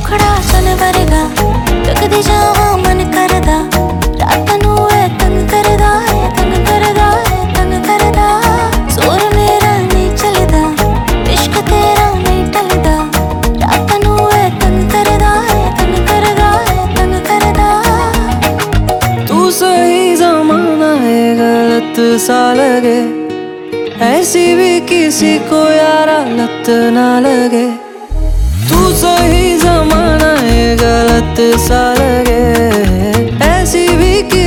टुकड़ा सन वरगा तकदी जावा मन करदा रात नू है तंग करदा है तंग करदा है तंग करदा जोर मेरा नहीं चलदा इश्क तेरा नहीं टलदा रात नू है तंग करदा है तंग करदा है तंग करदा तू सही जमाना है गलत सा लगे ऐसी भी किसी को यारा लत ना लगे तू सही जमाना है गलत सा लगे।